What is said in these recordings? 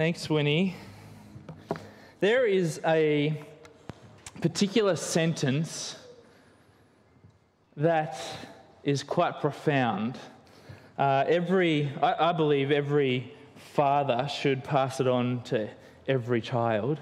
Thanks, Winnie. There is a particular sentence that is quite profound. I believe every father should pass it on to every child.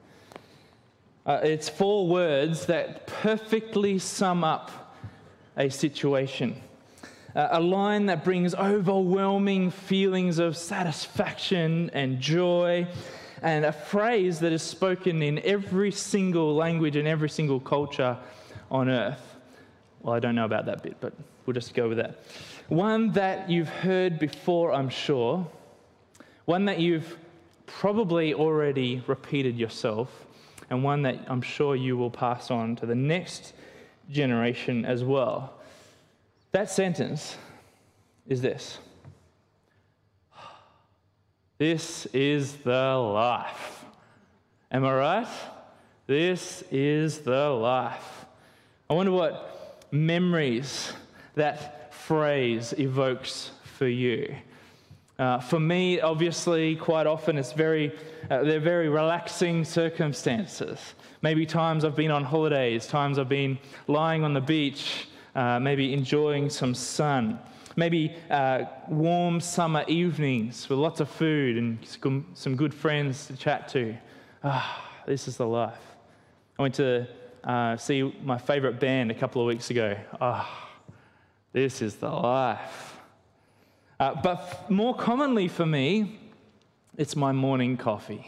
It's 4 words that perfectly sum up a situation. A line that brings overwhelming feelings of satisfaction and joy, and a phrase that is spoken in every single language and every single culture on earth. Well, I don't know about that bit, but we'll just go with that. One that you've heard before, I'm sure. One that you've probably already repeated yourself, and one that I'm sure you will pass on to the next generation as well. That sentence is this: this is the life. Am I right? This is the life. I wonder what memories that phrase evokes for you. For me, obviously, quite often they're very relaxing circumstances. Maybe times I've been on holidays, times I've been lying on the beach, maybe enjoying some sun, maybe warm summer evenings with lots of food and some good friends to chat to. This is the life. I went to see my favourite band a couple of weeks ago. This is the life. But more commonly for me, it's my morning coffee.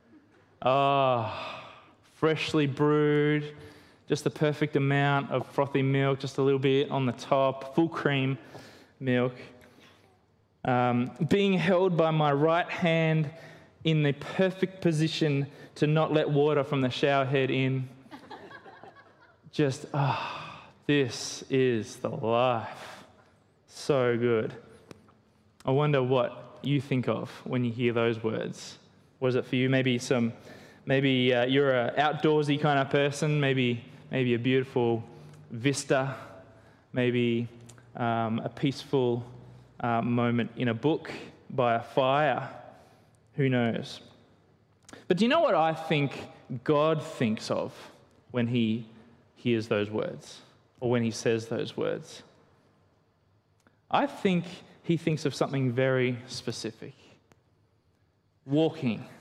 Freshly brewed, just the perfect amount of frothy milk, just a little bit on the top, full cream milk. Being held by my right hand in the perfect position to not let water from the shower head in. Just, this is the life. So good. I wonder what you think of when you hear those words. What is it for you? Maybe you're an outdoorsy kind of person, maybe a beautiful vista, maybe a peaceful moment in a book by a fire. Who knows? But do you know what I think God thinks of when he hears those words, or when he says those words? I think he thinks of something very specific. Walking.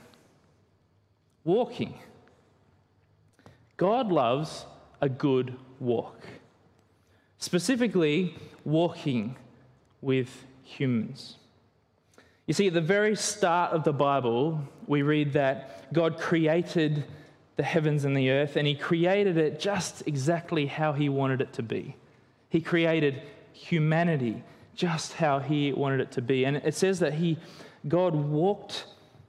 God loves a good walk. Specifically, walking with humans. You see, at the very start of the Bible, we read that God created the heavens and the earth, and he created it just exactly how he wanted it to be. He created humanity just how he wanted it to be. And it says that God walked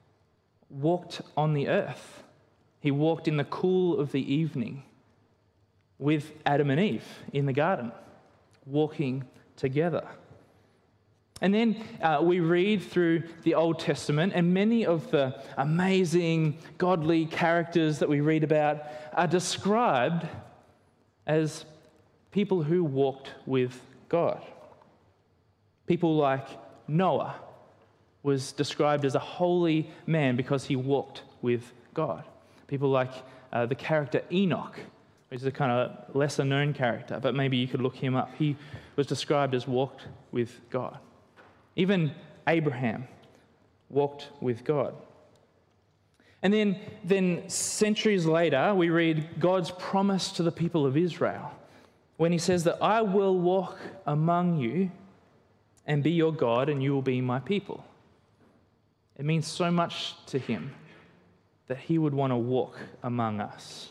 on the earth. He walked in the cool of the evening with Adam and Eve in the garden, walking together. And then we read through the Old Testament, and many of the amazing, godly characters that we read about are described as people who walked with God. People like Noah was described as a holy man because he walked with God. People like the character Enoch, which is a kind of lesser-known character, but maybe you could look him up. He was described as walked with God. Even Abraham walked with God. And then centuries later, we read God's promise to the people of Israel when he says that I will walk among you and be your God, and you will be my people. It means so much to him that he would want to walk among us.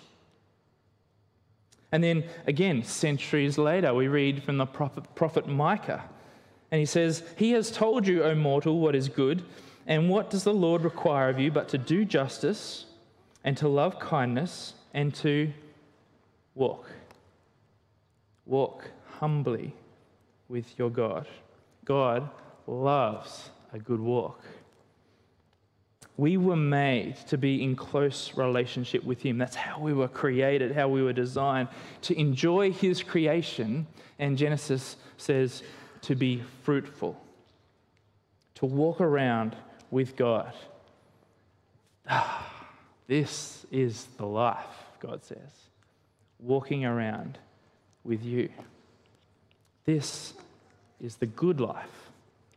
And then again, centuries later, we read from the prophet Micah, and he says, he has told you, O mortal, what is good, and what does the Lord require of you but to do justice and to love kindness and to walk humbly with your God. God loves a good walk. We were made to be in close relationship with him. That's how we were created, how we were designed, to enjoy his creation. And Genesis says to be fruitful, to walk around with God, This is the life, God says, walking around with you. This is the good life.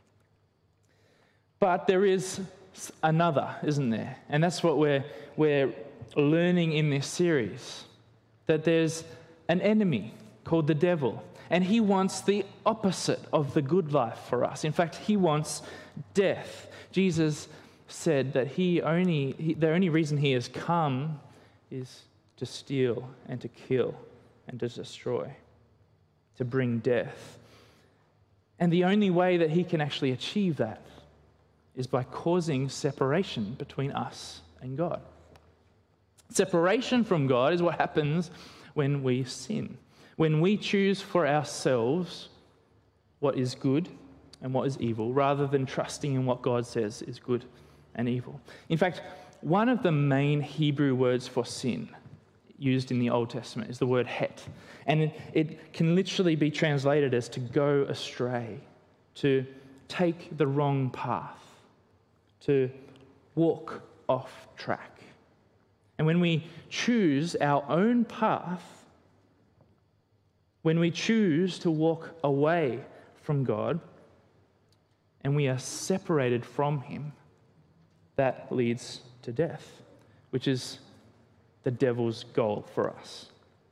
But there is another, isn't there? And that's what we're learning in this series, that there's an enemy called the devil, and he wants the opposite of the good life for us. In fact, he wants death. Jesus said that the only reason he has come is to steal and to kill and to destroy, to bring death. And the only way that he can actually achieve that is by causing separation between us and God. Separation from God is what happens when we sin, when we choose for ourselves what is good and what is evil, rather than trusting in what God says is good and evil. In fact, one of the main Hebrew words for sin used in the Old Testament is the word het. And it can literally be translated as to go astray, to take the wrong path, to walk off track. And when we choose our own path, when we choose to walk away from God, and we are separated from him, that leads to death, which is the devil's goal for us.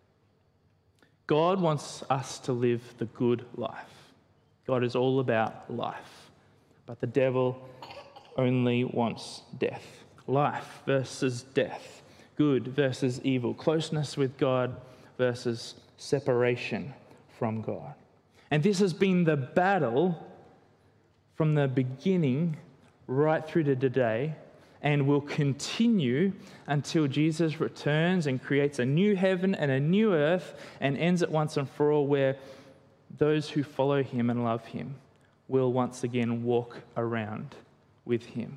God wants us to live the good life. God is all about life, but the devil only wants death. Life versus death, good versus evil, closeness with God versus separation from God. And this has been the battle from the beginning right through to today, and will continue until Jesus returns and creates a new heaven and a new earth and ends it once and for all, where those who follow him and love him will once again walk around with him.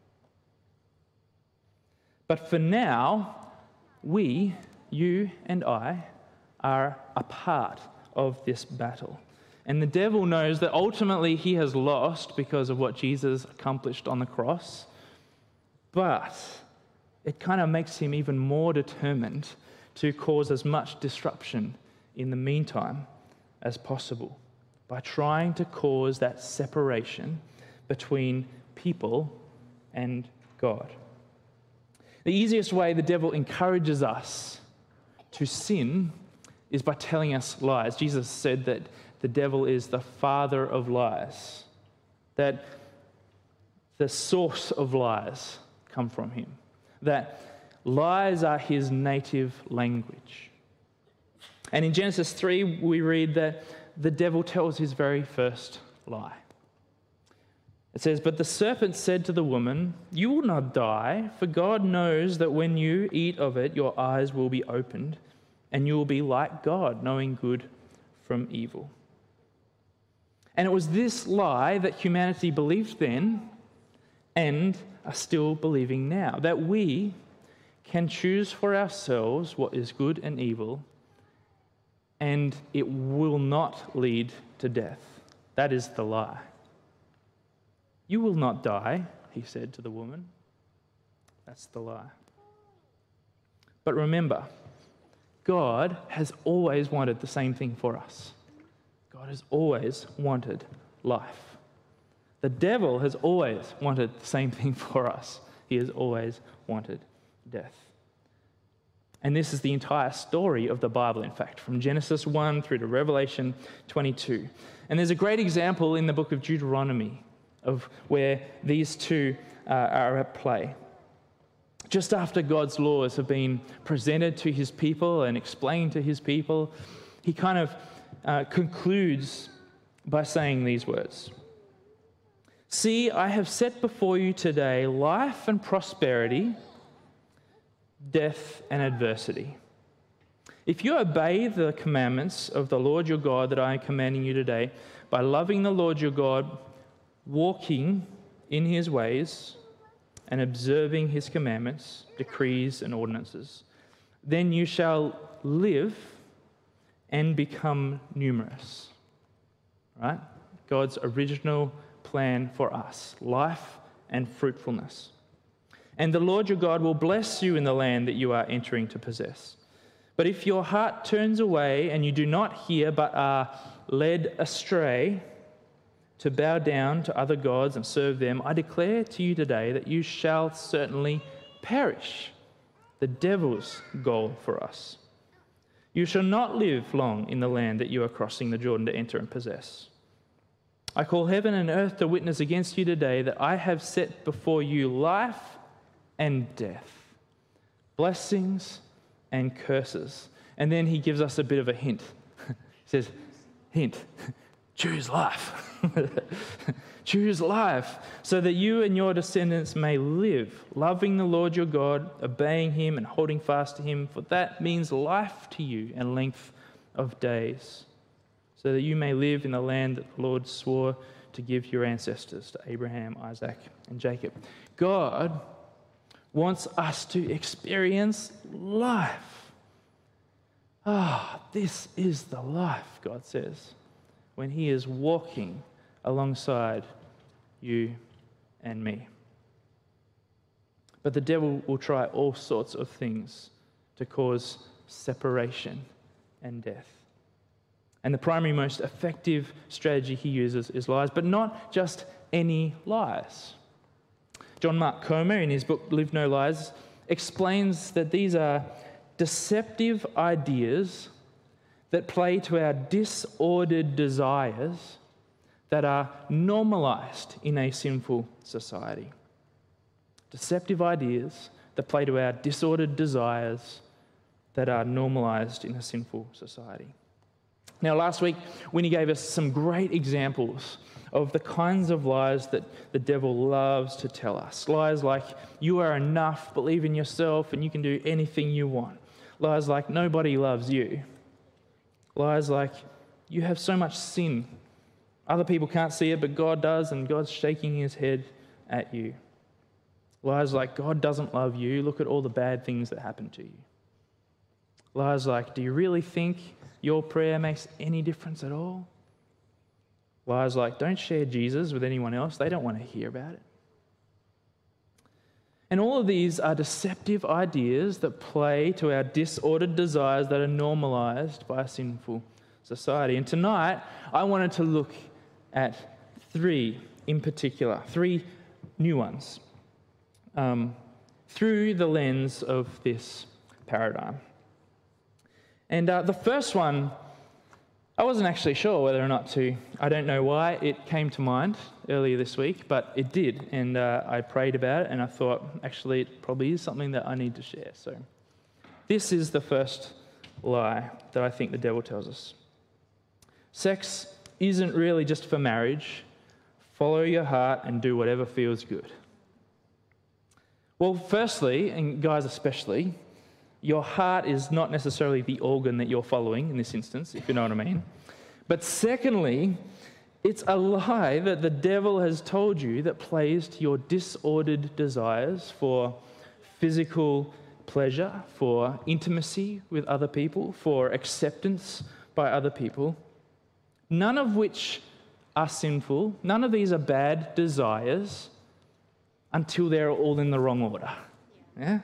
But for now, we, you and I, are a part of this battle. And the devil knows that ultimately he has lost because of what Jesus accomplished on the cross. But it kind of makes him even more determined to cause as much disruption in the meantime as possible by trying to cause that separation between people and God. The easiest way the devil encourages us to sin is by telling us lies. Jesus said that the devil is the father of lies, that the source of lies come from him, that lies are his native language. And in Genesis 3, we read that the devil tells his very first lie. It says, "But the serpent said to the woman, 'You will not die, for God knows that when you eat of it, your eyes will be opened, and you will be like God, knowing good from evil.'" And it was this lie that humanity believed then and are still believing now, that we can choose for ourselves what is good and evil, and it will not lead to death. That is the lie. "You will not die," he said to the woman. That's the lie. But remember, God has always wanted the same thing for us. God has always wanted life. The devil has always wanted the same thing for us. He has always wanted death. And this is the entire story of the Bible, in fact, from Genesis 1 through to Revelation 22. And there's a great example in the book of Deuteronomy of where these two are at play. Just after God's laws have been presented to his people and explained to his people, he kind of concludes by saying these words. "See, I have set before you today life and prosperity, death and adversity. If you obey the commandments of the Lord your God that I am commanding you today, by loving the Lord your God, walking in his ways, and observing his commandments, decrees, and ordinances, then you shall live and become numerous." Right? God's original plan for us, life and fruitfulness. and the Lord your God will bless you in the land that you are entering to possess. But if your heart turns away and you do not hear but are led astray to bow down to other gods and serve them, I declare to you today that you shall certainly perish. The devil's goal for us. You shall not live long in the land that you are crossing the Jordan to enter and possess. I call heaven and earth to witness against you today that I have set before you life and death, blessings and curses. And then he gives us a bit of a hint. He says, hint, choose life. Choose life so that you and your descendants may live, loving the Lord your God, obeying him and holding fast to him, for that means life to you and length of days, so that you may live in the land that the Lord swore to give your ancestors, to Abraham, Isaac, and Jacob. God wants us to experience life. This is the life, God says, when he is walking alongside you and me. But the devil will try all sorts of things to cause separation and death. And the primary, most effective strategy he uses is lies, but not just any lies. John Mark Comer, in his book Live No Lies, explains that these are deceptive ideas that play to our disordered desires that are normalized in a sinful society. Deceptive ideas that play to our disordered desires that are normalized in a sinful society. Now, last week, Winnie gave us some great examples of the kinds of lies that the devil loves to tell us. Lies like, you are enough, believe in yourself, and you can do anything you want. Lies like, nobody loves you. Lies like, you have so much sin. Other people can't see it, but God does, and God's shaking his head at you. Lies like, God doesn't love you. Look at all the bad things that happen to you. Lies like, do you really think your prayer makes any difference at all? Lies like, don't share Jesus with anyone else. They don't want to hear about it. And all of these are deceptive ideas that play to our disordered desires that are normalized by a sinful society. And tonight, I wanted to look at three in particular, three new ones, through the lens of this paradigm. And the first one, I wasn't actually sure whether or not to. I don't know why it came to mind earlier this week, but it did. And I prayed about it, and I thought, actually, it probably is something that I need to share. So this is the first lie that I think the devil tells us. Sex isn't really just for marriage. Follow your heart and do whatever feels good. Well, firstly, and guys especially, your heart is not necessarily the organ that you're following in this instance, if you know what I mean. But secondly, it's a lie that the devil has told you that plays to your disordered desires for physical pleasure, for intimacy with other people, for acceptance by other people, none of which are sinful. None of these are bad desires until they're all in the wrong order. Yeah?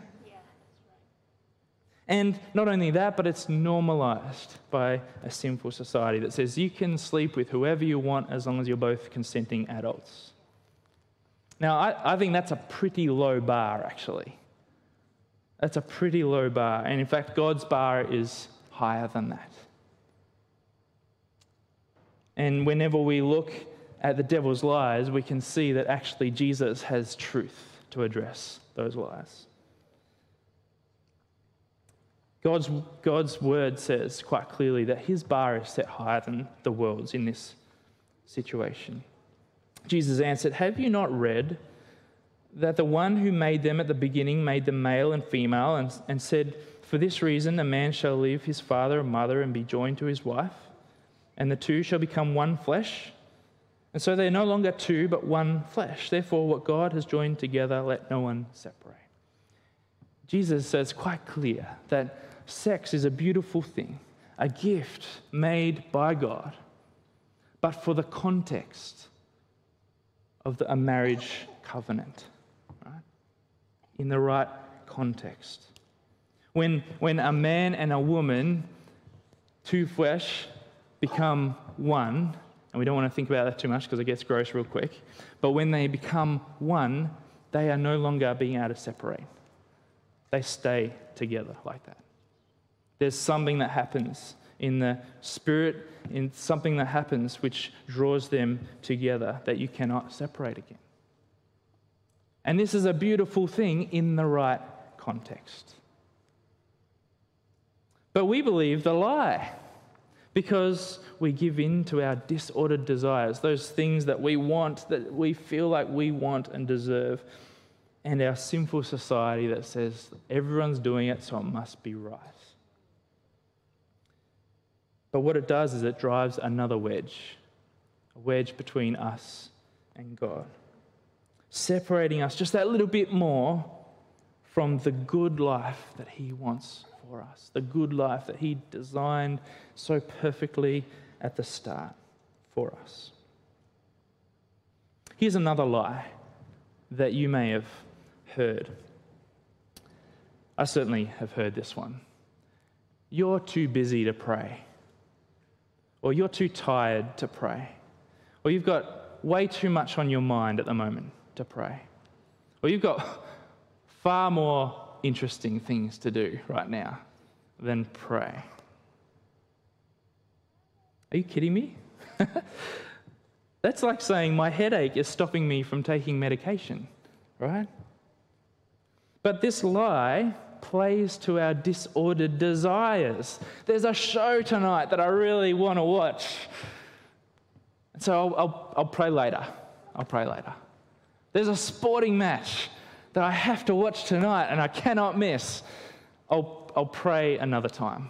And not only that, but it's normalized by a sinful society that says you can sleep with whoever you want as long as you're both consenting adults. Now, I think that's a pretty low bar, actually. That's a pretty low bar. And in fact, God's bar is higher than that. And whenever we look at the devil's lies, we can see that actually Jesus has truth to address those lies. God's word says quite clearly that his bar is set higher than the world's in this situation. Jesus answered, have you not read that the one who made them at the beginning made them male and female and said, for this reason a man shall leave his father and mother and be joined to his wife, and the two shall become one flesh? And so they are no longer two, but one flesh. Therefore, what God has joined together, let no one separate. Jesus says quite clear that sex is a beautiful thing, a gift made by God, but for the context of a marriage covenant. Right? in the right context. When a man and a woman, two flesh, become one, and we don't want to think about that too much because it gets gross real quick, but when they become one, they are no longer being able to separate. They stay together like that. There's something that happens in the spirit, in something that happens which draws them together that you cannot separate again. And this is a beautiful thing in the right context. But we believe the lie because we give in to our disordered desires, those things that we want, that we feel like we want and deserve, and our sinful society that says everyone's doing it, so it must be right. But what it does is it drives another wedge, a wedge between us and God, separating us just that little bit more from the good life that He wants for us, the good life that He designed so perfectly at the start for us. Here's another lie that you may have heard. I certainly have heard this one. You're too busy to pray. Or you're too tired to pray. Or you've got way too much on your mind at the moment to pray. Or you've got far more interesting things to do right now than pray. Are you kidding me? That's like saying my headache is stopping me from taking medication, right? But this lie plays to our disordered desires. There's a show tonight that I really want to watch. So I'll pray later. I'll pray later. There's a sporting match that I have to watch tonight and I cannot miss. I'll pray another time.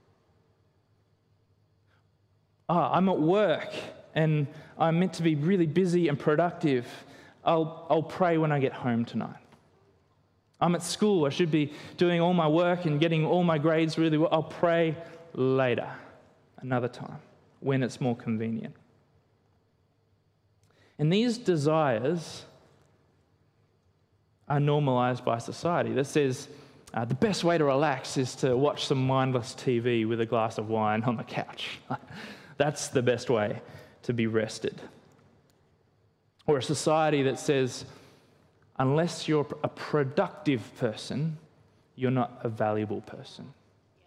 I'm at work and I'm meant to be really busy and productive. I'll pray when I get home tonight. I'm at school. I should be doing all my work and getting all my grades really well. I'll pray later, another time, when it's more convenient. And these desires are normalized by society that says the best way to relax is to watch some mindless TV with a glass of wine on the couch. That's the best way to be rested. Or a society that says, unless you're a productive person, you're not a valuable person. Yeah.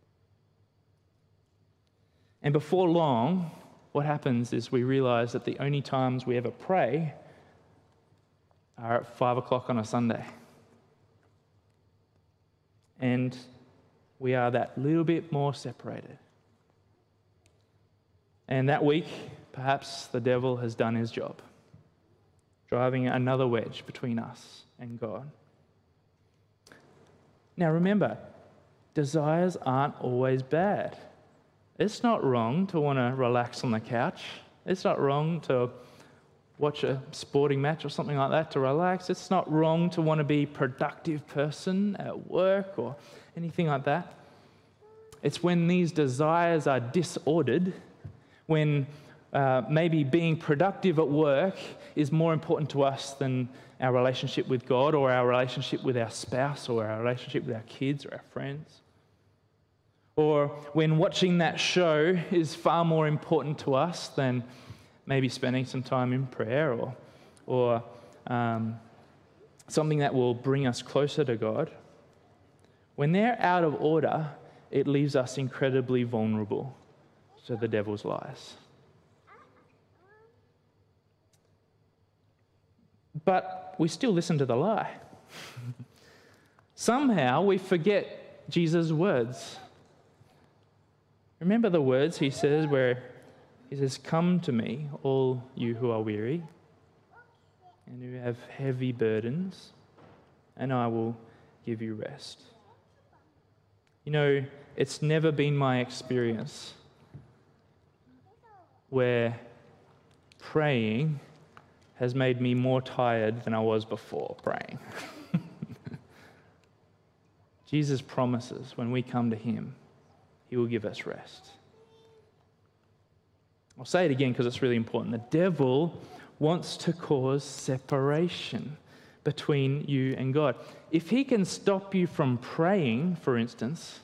And before long, what happens is we realize that the only times we ever pray are at 5 o'clock on a Sunday. And we are that little bit more separated. And that week, perhaps the devil has done his job, driving another wedge between us and God. Now remember, desires aren't always bad. It's not wrong to want to relax on the couch. It's not wrong to watch a sporting match or something like that to relax. It's not wrong to want to be a productive person at work or anything like that. It's when these desires are disordered, when maybe being productive at work is more important to us than our relationship with God or our relationship with our spouse or our relationship with our kids or our friends. Or when watching that show is far more important to us than maybe spending some time in prayer or something that will bring us closer to God. When they're out of order, it leaves us incredibly vulnerable to the devil's lies. But we still listen to the lie. Somehow we forget Jesus' words. Remember the words he says where he says, "Come to me, all you who are weary and who have heavy burdens, and I will give you rest." You know, it's never been my experience where praying has made me more tired than I was before praying. Jesus promises when we come to him, he will give us rest. I'll say it again because it's really important. The devil wants to cause separation between you and God. If he can stop you from praying, for instance,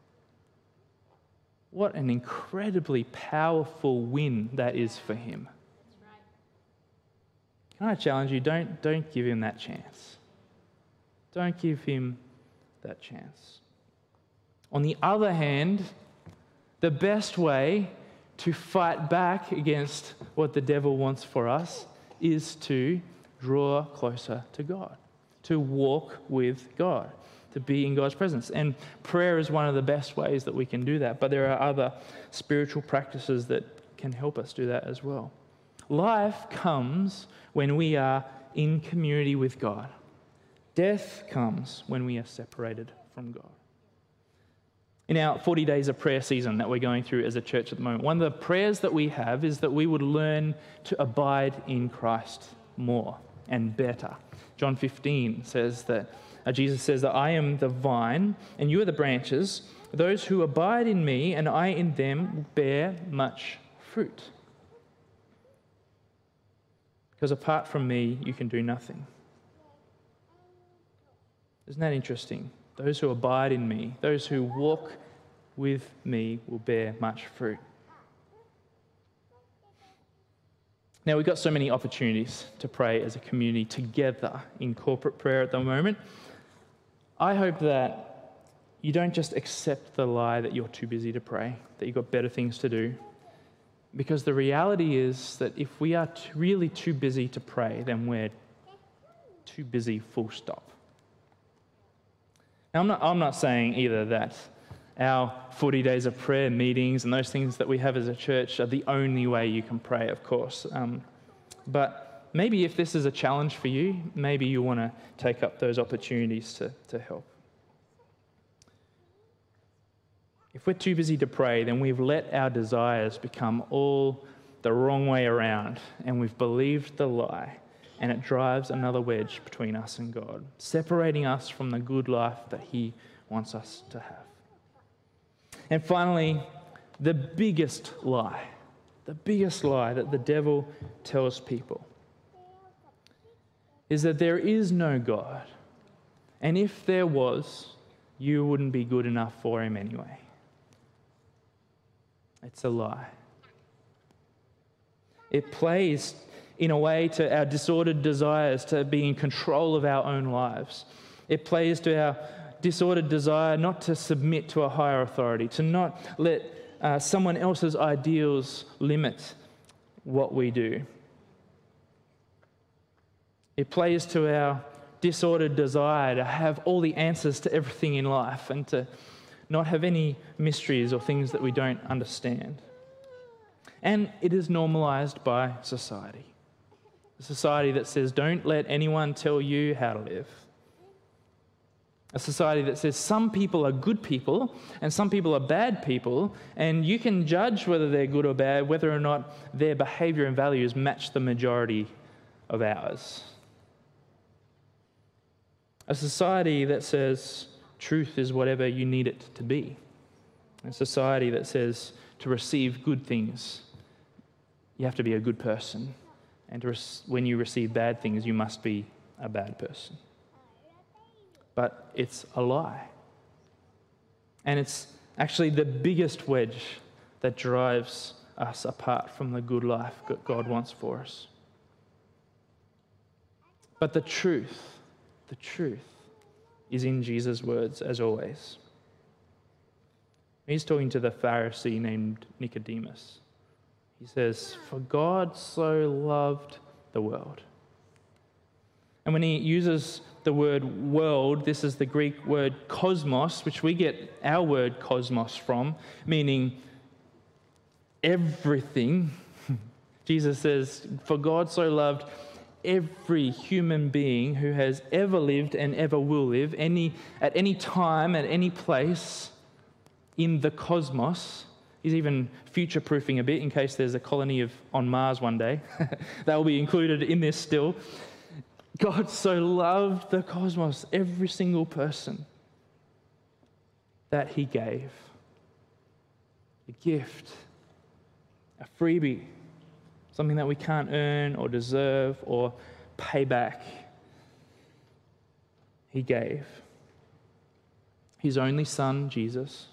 what an incredibly powerful win that is for him. Can I challenge you? Don't give him that chance. Don't give him that chance. On the other hand, the best way to fight back against what the devil wants for us is to draw closer to God, to walk with God, to be in God's presence. And prayer is one of the best ways that we can do that, but there are other spiritual practices that can help us do that as well. Life comes when we are in community with God. Death comes when we are separated from God. In our 40 days of prayer season that we're going through as a church at the moment, one of the prayers that we have is that we would learn to abide in Christ more and better. John 15 says that, Jesus says that I am the vine and you are the branches. Those who abide in me and I in them bear much fruit. Because apart from me, you can do nothing. Isn't that interesting? Those who abide in me, those who walk with me will bear much fruit. Now, we've got so many opportunities to pray as a community together in corporate prayer at the moment. I hope that you don't just accept the lie that you're too busy to pray, that you've got better things to do. Because the reality is that if we are really too busy to pray, then we're too busy, full stop. Now, I'm not saying either that our 40 days of prayer meetings and those things that we have as a church are the only way you can pray, of course. But maybe if this is a challenge for you, maybe you want to take up those opportunities to help. If we're too busy to pray, then we've let our desires become all the wrong way around, and we've believed the lie, and it drives another wedge between us and God, separating us from the good life that he wants us to have. And finally, the biggest lie that the devil tells people is that there is no God, and if there was, you wouldn't be good enough for him anyway. It's a lie. It plays in a way to our disordered desires to be in control of our own lives. It plays to our disordered desire not to submit to a higher authority, to not let someone else's ideals limit what we do. It plays to our disordered desire to have all the answers to everything in life and to not have any mysteries or things that we don't understand. And it is normalized by society. A society that says, don't let anyone tell you how to live. A society that says some people are good people and some people are bad people, and you can judge whether they're good or bad, whether or not their behavior and values match the majority of ours. A society that says truth is whatever you need it to be. A society that says to receive good things, you have to be a good person. And when you receive bad things, you must be a bad person. But it's a lie. And it's actually the biggest wedge that drives us apart from the good life that God wants for us. But the truth is in Jesus' words, as always. He's talking to the Pharisee named Nicodemus. He says, "For God so loved the world." And when he uses the word world, this is the Greek word cosmos, which we get our word cosmos from, meaning everything. Jesus says, "For God so loved every human being who has ever lived and ever will live, at any time, at any place in the cosmos." He's even future-proofing a bit in case there's a colony on Mars one day. That will be included in this still. God so loved the cosmos, every single person, that he gave a gift, a freebie, something that we can't earn or deserve or pay back. he gave his only Son, Jesus,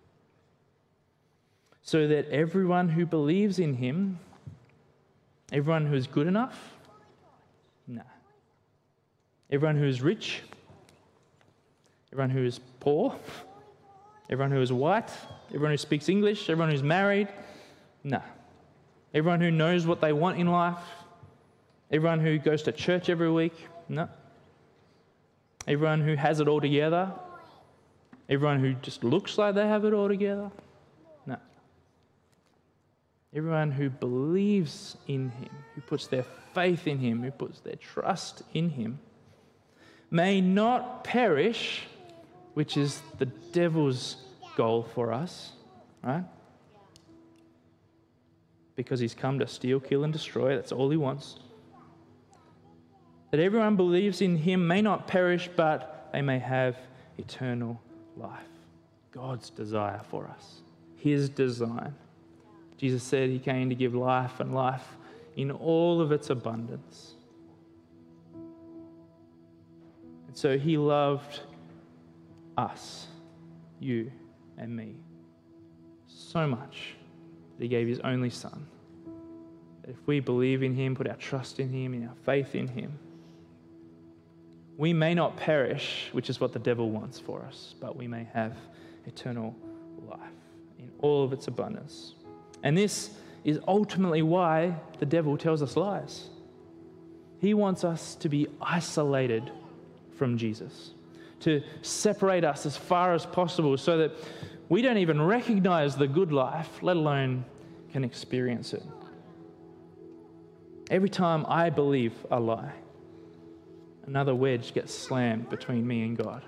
so that everyone who believes in him, everyone who is good enough, no. Everyone who is rich, everyone who is poor, everyone who is white, everyone who speaks English, everyone who's married, no. Everyone who knows what they want in life, everyone who goes to church every week, no. Everyone who has it all together, everyone who just looks like they have it all together, no. Everyone who believes in him, who puts their faith in him, who puts their trust in him, may not perish, which is the devil's goal for us, right? Because he's come to steal, kill, and destroy. That's all he wants. That everyone believes in him may not perish, but they may have eternal life. God's desire for us, his design. Jesus said he came to give life and life in all of its abundance. And so he loved us, you and me, so much that he gave his only Son. That if we believe in him, put our trust in him, in our faith in him, we may not perish, which is what the devil wants for us, but we may have eternal life in all of its abundance. And this is ultimately why the devil tells us lies. He wants us to be isolated from Jesus, to separate us as far as possible so that we don't even recognize the good life, let alone can experience it. Every time I believe a lie, another wedge gets slammed between me and God.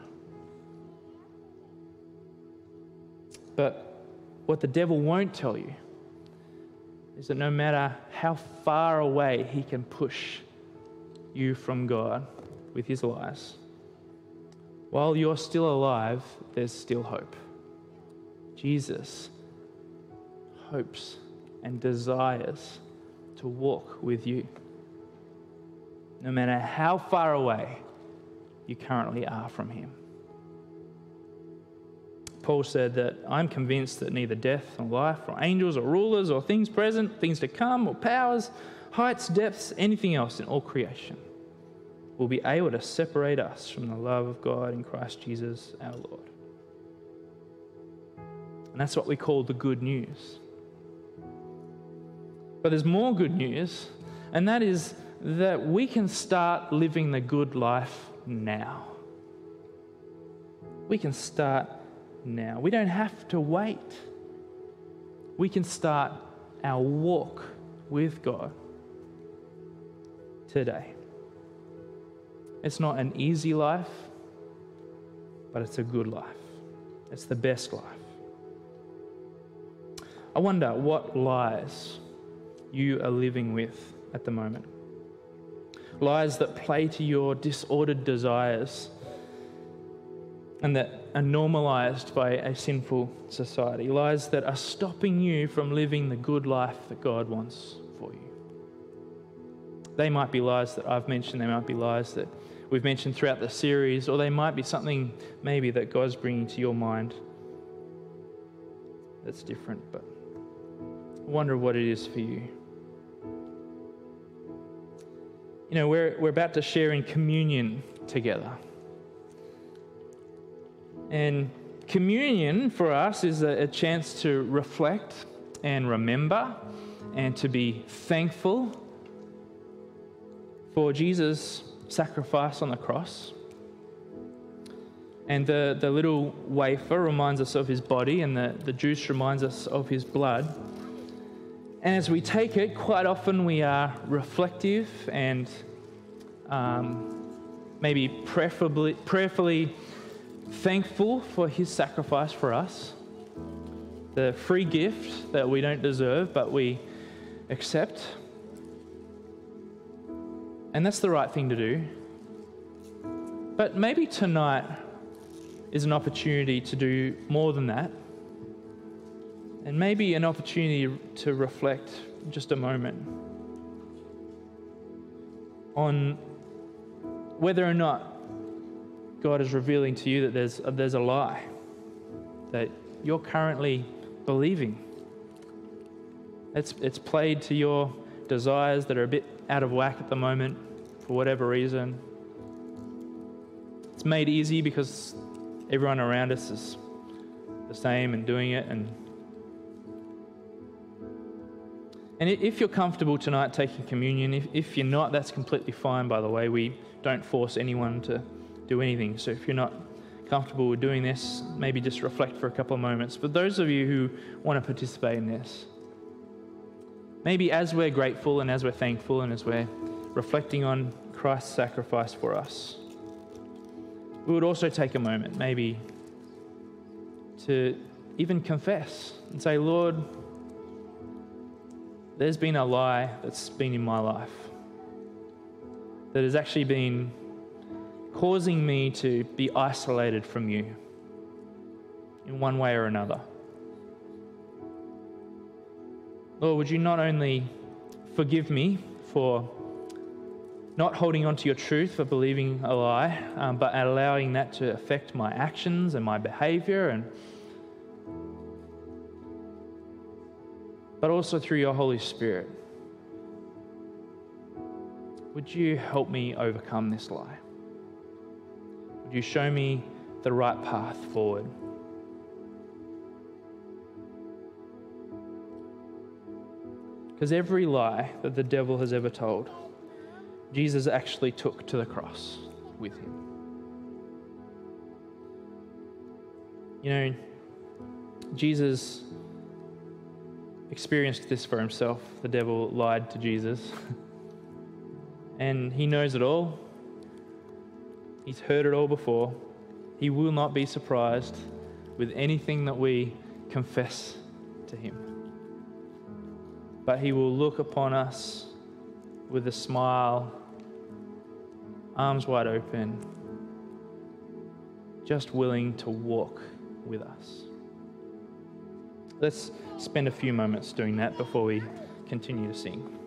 But what the devil won't tell you is that no matter how far away he can push you from God with his lies, while you're still alive, there's still hope. Jesus hopes and desires to walk with you, no matter how far away you currently are from him. Paul said that I'm convinced that neither death nor life, or angels or rulers or things present, things to come, or powers, heights, depths, anything else in all creation will be able to separate us from the love of God in Christ Jesus our Lord. And that's what we call the good news. But there's more good news, and that is that we can start living the good life now. We can start now. We don't have to wait. We can start our walk with God today. It's not an easy life, but it's a good life. It's the best life. I wonder what lies you are living with at the moment. Lies that play to your disordered desires and that are normalized by a sinful society. Lies that are stopping you from living the good life that God wants for you. They might be lies that I've mentioned. They might be lies that we've mentioned throughout the series, or they might be something maybe that God's bringing to your mind that's different. But I wonder what it is for you. You know, we're about to share in communion together. And communion for us is a chance to reflect and remember and to be thankful for Jesus' sacrifice on the cross. And the little wafer reminds us of his body, and the juice reminds us of his blood. And as we take it, quite often we are reflective and maybe prayerfully thankful for his sacrifice for us, the free gift that we don't deserve but we accept. And that's the right thing to do. But maybe tonight is an opportunity to do more than that. And maybe an opportunity to reflect just a moment on whether or not God is revealing to you that there's a lie that you're currently believing. It's played to your desires that are a bit out of whack at the moment for whatever reason. It's made easy because everyone around us is the same and doing it. And if you're comfortable tonight taking communion, if you're not, that's completely fine, by the way. We don't force anyone to do anything. So if you're not comfortable with doing this, maybe just reflect for a couple of moments. For those of you who want to participate in this, maybe as we're grateful and as we're thankful and as we're reflecting on Christ's sacrifice for us, we would also take a moment maybe to even confess and say, Lord, there's been a lie that's been in my life that has actually been causing me to be isolated from you in one way or another. Lord, would you not only forgive me for not holding on to your truth, for believing a lie, but allowing that to affect my actions and my behavior, but also through your Holy Spirit. Would you help me overcome this lie? Would you show me the right path forward? Because every lie that the devil has ever told, Jesus actually took to the cross with him. You know, Jesus experienced this for himself. The devil lied to Jesus. And he knows it all. He's heard it all before. He will not be surprised with anything that we confess to him. But he will look upon us with a smile, arms wide open, just willing to walk with us. Let's spend a few moments doing that before we continue to sing.